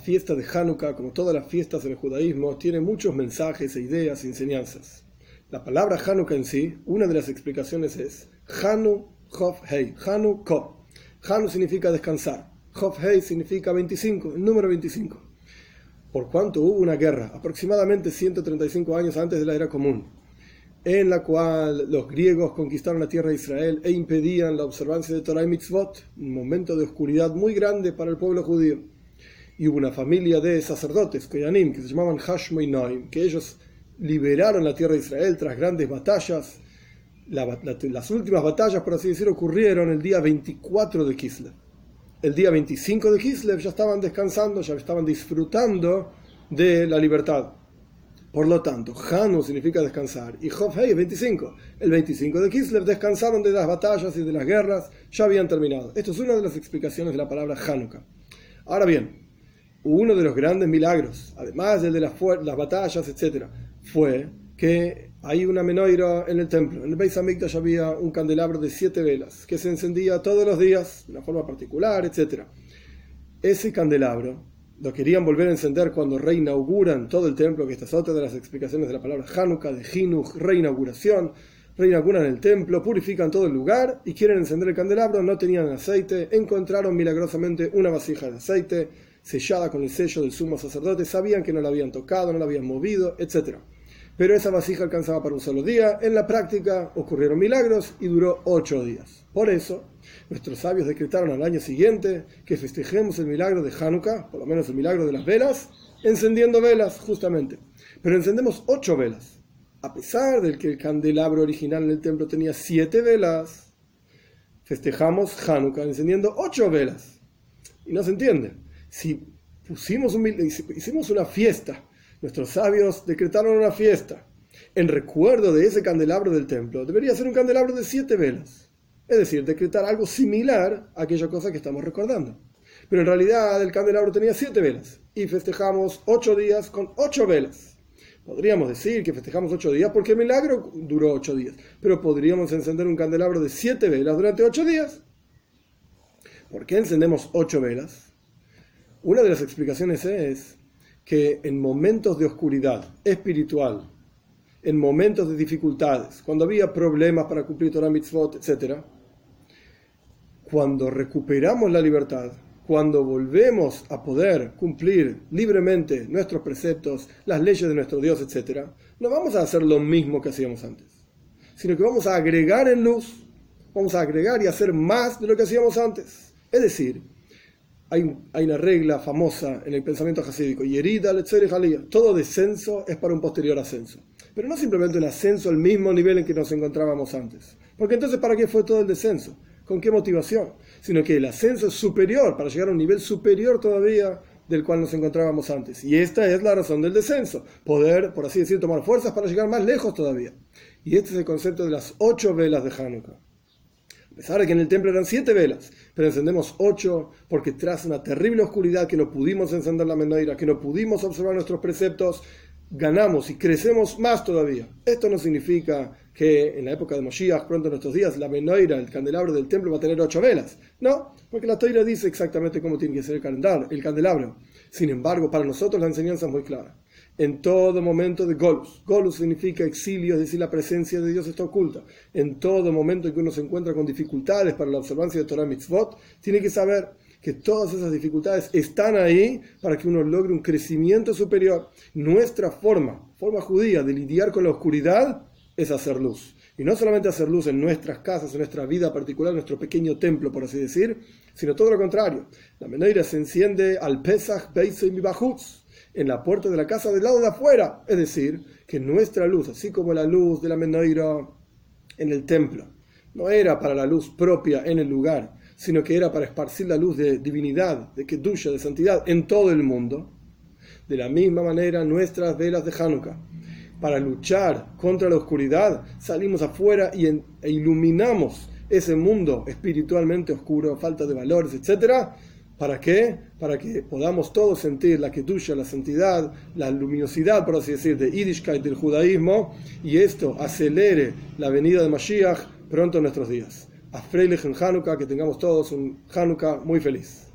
fiesta de Hanukkah, como todas las fiestas en el judaísmo, tiene muchos mensajes e ideas y enseñanzas. La palabra Hanukkah en sí, una de las explicaciones es Hanu Chof Hei, Hanu Ko. Hanu significa descansar, Chof Hei significa 25, el número 25. Por cuanto hubo una guerra, aproximadamente 135 años antes de la era común, en la cual los griegos conquistaron la tierra de Israel e impedían la observancia de Torah y Mitzvot, un momento de oscuridad muy grande para el pueblo judío. Y hubo una familia de sacerdotes, Koyanim, que se llamaban Hashmo y Noim, que ellos liberaron la tierra de Israel tras grandes batallas. Las últimas batallas, por así decirlo, ocurrieron el día 24 de Kislev. El día 25 de Kislev ya estaban descansando, ya estaban disfrutando de la libertad. Por lo tanto, Hanu significa descansar y Chof Hei 25. El 25 de Kislev descansaron de las batallas y de las guerras, ya habían terminado. Esto es una de las explicaciones de la palabra Hanukkah. Ahora bien, uno de los grandes milagros, además del de las batallas, etc., fue que hay una menorá en el templo. En el Beis Hamikdash había un candelabro de 7 velas que se encendía todos los días de una forma particular, etc. Ese candelabro lo querían volver a encender cuando reinauguran todo el templo, que esta es otra de las explicaciones de la palabra Hanukkah, de Hinuch, reinauguración. Reinauguran el templo, purifican todo el lugar y quieren encender el candelabro. No tenían aceite, encontraron milagrosamente una vasija de aceite sellada con el sello del sumo sacerdote. Sabían que no la habían tocado, no la habían movido, etc. Pero esa vasija alcanzaba para un solo día. En la práctica ocurrieron milagros y duró 8 días. Por eso, nuestros sabios decretaron al año siguiente que festejemos el milagro de Hanukkah, por lo menos el milagro de las velas, encendiendo velas, justamente. Pero encendemos 8 velas. A pesar de que el candelabro original en el templo tenía 7 velas, festejamos Hanukkah encendiendo 8 velas. Y no se entiende. Si hicimos una fiesta, nuestros sabios decretaron una fiesta en recuerdo de ese candelabro del templo, debería ser un candelabro de 7 velas. Es decir, decretar algo similar a aquella cosa que estamos recordando. Pero en realidad el candelabro tenía 7 velas y festejamos 8 días con 8 velas. Podríamos decir que festejamos 8 días porque el milagro duró 8 días, pero podríamos encender un candelabro de 7 velas durante 8 días. ¿Por qué encendemos 8 velas? Una de las explicaciones es que en momentos de oscuridad espiritual, en momentos de dificultades, cuando había problemas para cumplir Torah Mitzvot, etc., cuando recuperamos la libertad, cuando volvemos a poder cumplir libremente nuestros preceptos, las leyes de nuestro Dios, etc., no vamos a hacer lo mismo que hacíamos antes, sino que vamos a agregar en luz, vamos a agregar y hacer más de lo que hacíamos antes. Es decir, hay una regla famosa en el pensamiento hasídico, Yerida Letzer y Jalía, todo descenso es para un posterior ascenso. Pero no simplemente un ascenso al mismo nivel en que nos encontrábamos antes. Porque entonces, ¿para qué fue todo el descenso? ¿Con qué motivación? Sino que el ascenso es superior, para llegar a un nivel superior todavía del cual nos encontrábamos antes. Y esta es la razón del descenso. Poder, por así decir, tomar fuerzas para llegar más lejos todavía. Y este es el concepto de las 8 velas de Hanukkah. A pesar de que en el templo eran 7 velas, pero encendemos 8 porque tras una terrible oscuridad que no pudimos encender la menorá, que no pudimos observar nuestros preceptos, ganamos y crecemos más todavía. Esto no significa que en la época de Moshiach, pronto en nuestros días, la menorá, el candelabro del templo, va a tener 8 velas. No, porque la Torá dice exactamente cómo tiene que ser el candelabro. Sin embargo, para nosotros la enseñanza es muy clara. En todo momento de Golus. Golus significa exilio, es decir, la presencia de Dios está oculta. En todo momento en que uno se encuentra con dificultades para la observancia de Torah Mitzvot, tiene que saber que todas esas dificultades están ahí para que uno logre un crecimiento superior. Nuestra forma judía de lidiar con la oscuridad es hacer luz. Y no solamente hacer luz en nuestras casas, en nuestra vida particular, en nuestro pequeño templo, por así decir, sino todo lo contrario. La menorá se enciende al Pesach Beisei Mibachutz, en la puerta de la casa del lado de afuera. Es decir, que nuestra luz, así como la luz de la menorá en el templo, no era para la luz propia en el lugar, sino que era para esparcir la luz de divinidad, de kedusha, de santidad en todo el mundo. De la misma manera, nuestras velas de Hanukkah, para luchar contra la oscuridad, salimos afuera e iluminamos ese mundo espiritualmente oscuro, falta de valores, etc. ¿Para qué? Para que podamos todos sentir la kedusha, la santidad, la luminosidad, por así decir, de Yiddishkeit, del judaísmo, y esto acelere la venida de Mashiach pronto en nuestros días. A Freilich en Hanukkah, que tengamos todos un Hanukkah muy feliz.